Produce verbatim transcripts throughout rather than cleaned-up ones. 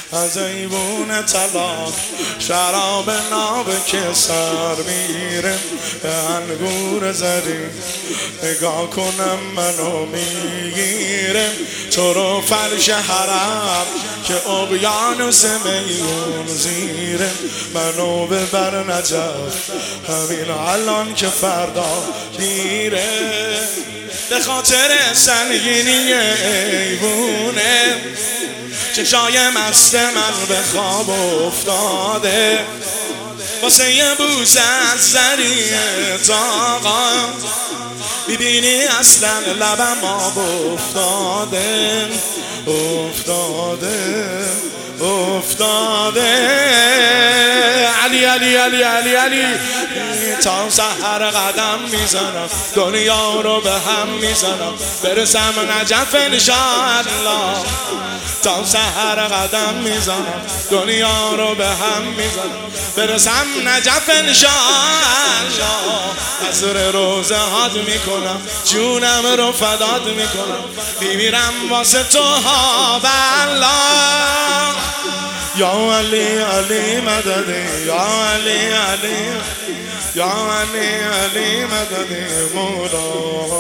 از ایوون طلاق شراب ناب که سر میره به انگور زری نگاه کنم منو میگیره تو رو فرش حرم که اقیانوس میون زیره منو ببر نجف همین الان که فردا دیره به خاطر سنگینی ایوونه چشای مست من به خواب افتاده واسه یه بوسه از زری تاقا میبینی اصلا لبم آب افتاده افتاده افتاده علی علی علی علی علی تا سحر قدم میزنم دنیا رو به هم میزنم برسم نجف انشاءالله تا سحر قدم میزنم دنیا رو به هم میزنم برسم نجف انشاءالله عصر روزه هات میکنم جونم رو فدات میکنم میمیرم واسه تو ها والله یا علی علی مددی یا علی علی یا علی علی مددی مولا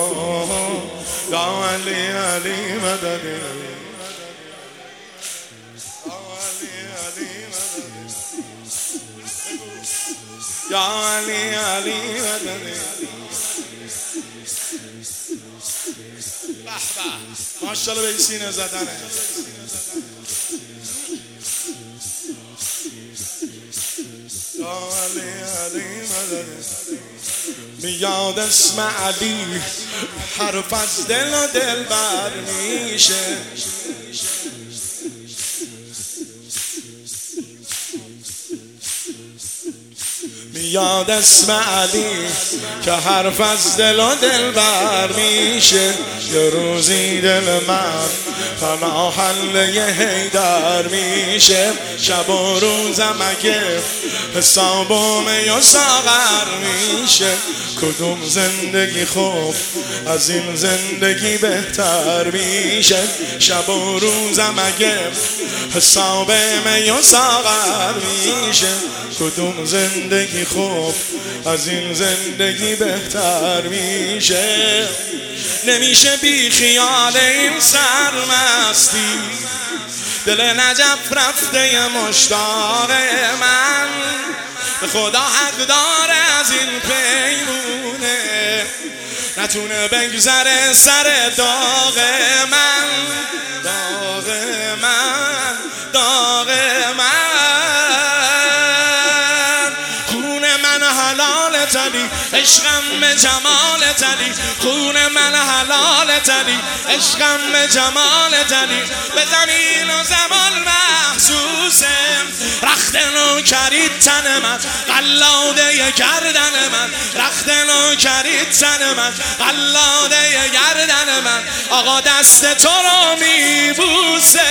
یا علی علی مددی یا علی علی مددی به به ماشاءالله به این سینه زدنه یا علی علی مددی میاد اسم علی حرف از دل و دل بر میشه میاد اسم علی که حرف از دل و دل بر میشه یه روزی دل من پناهنده حیدر میشه شب و روزم اگه حسابم یا ساغر میشه کدوم زندگی خوب از این زندگی بهتر میشه شب و روزم اگه حسابم یا ساغر میشه کدوم زندگی خوب از این زندگی بهتر میشه نمیشه بی خیال این سرمستی دل نجف رفته مشتاق من به خدا حق داره از این پیمونه نتونه بگذره سر داغ من داغ من داغ من حلال تلی عشقم به جمال تلی خون من حلال تلی عشقم به جمال تلی به زمین و زمان محسوسه رخت نو کرید تن من قلاده گردن من رخت نو کرید تن من قلاده گردن من آقا دست تو رو میبوسه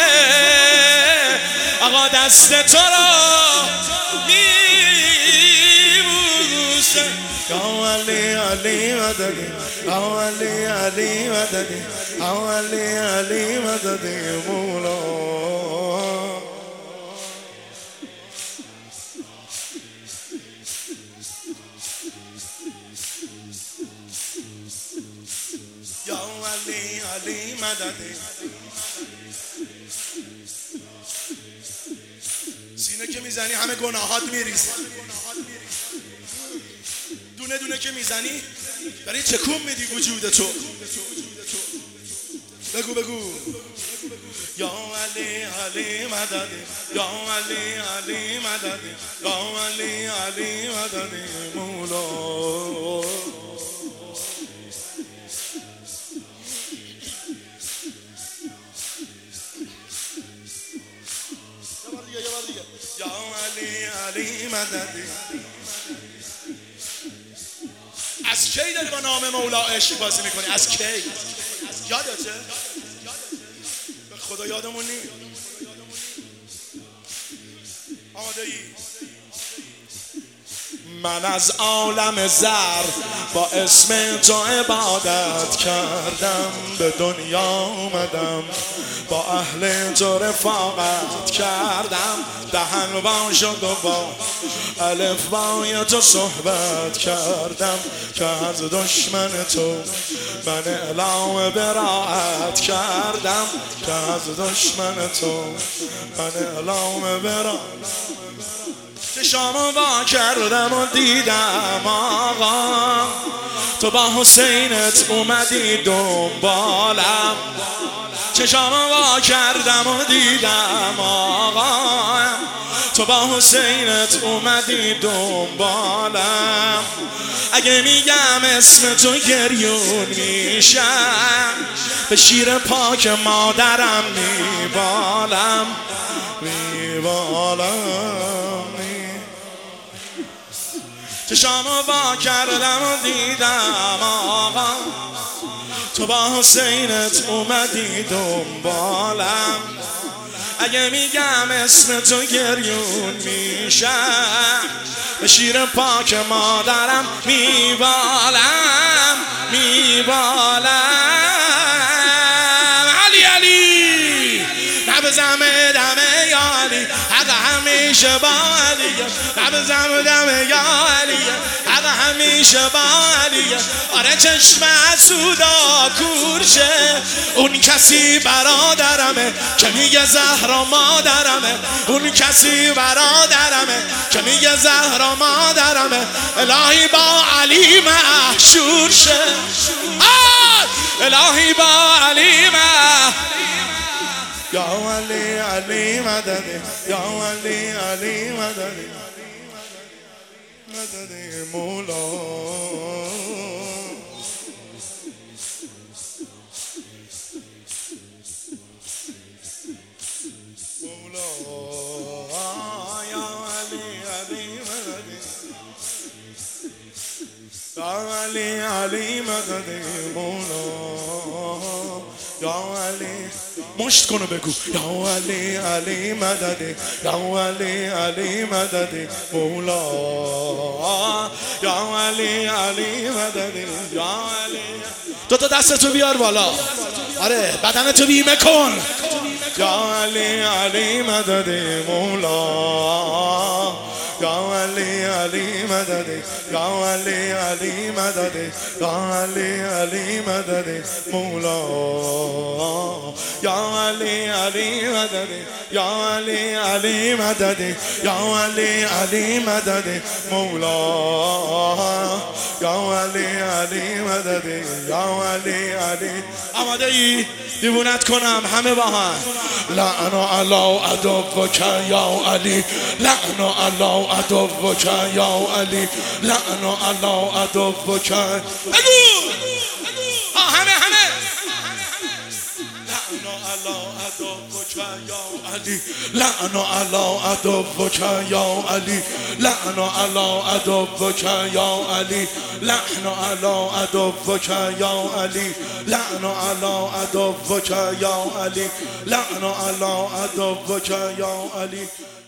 آقا دست تو رو یا علی علی مددی یا علی علی مددی یا علی علی مددی مولا یا علی علی مددی سینه که میزنی همه گناهات میریزه دونه دونه که میزنی برای چکون میدی وجود تو بگو بگو یا علی علی مددی یا علی علی مددی یا علی علی مددی مولا یا علی علی مددی از کی داری با نام مولا عشق بازی میکنی؟ از کی؟ یادته؟ به خدا یادمون نیم آماده ای؟ من از عالم زر با اسم تو عبادت کردم، به دنیا آمدم با اهل تو رفاقت کردم، دهن وا شد و با الف بای تو صحبت کردم، که از دشمن تو من اعلام براعت کردم، که از دشمن تو من اعلام براعت. چشامو وا کردم و دیدم آقا تو با حسینت اومدی دنبالم، چشامو وا کردم و دیدم آقا تو با حسینت اومدی دنبالم، اگه میگم اسم تو گریون میشم، به شیر پاک مادرم میبالم میبالم. چشامو وا کردم و دیدم آقا تو با حسینت اومدی دنبالم، اگه میگم اسم تو گریون میشم، به شیر پاک مادرم میبالم میبالم. علی علی نبزم دمه یا علی، حق همیشه با علیه، نبزم دمه یا علیه، حق همیشه با علیه. آره چشم سودا کورشه، اون کسی برادرمه که میگه زهرا مادرمه، اون کسی برادرمه که میگه زهرا مادرمه. الهی با علی محشور شه، الهی با علی محشور. یا علی علی مددی، یا علی علی مددی مددی مولا. مولا یا علی علی مددی، یا علی علی مددی مولا. یا علی مشت کنو بگو، یا علی علی مددی، یا علی علی مددی مولا. یا علی علی مددی، یا علی. دو تا دستتو بیار بالا، آره بدنتو بیمه کن. یا علی علی مددی مولا، یا علی علی مددی، یا علی علی مددی، یا علی علی مددی مولا. یا علی علی مددی، یا علی علی مددی، یا علی علی مددی مولا. یا علی علی مددی، یا علی علی. آماده ای دیوونت کنم همه با هم. لعنا علی عدوک یا علی، لعنا علی عدوک یا علی، لعنا علی عدوک. بگو همه همه. لعنا علی عدوک یا علی، لعنا علی عدوک یا علی، لعنا علی عدوک یا علی، لعنا علی عدوک یا علی، لعنا علی عدوک یا علی، لعنا علی عدوک یا علی.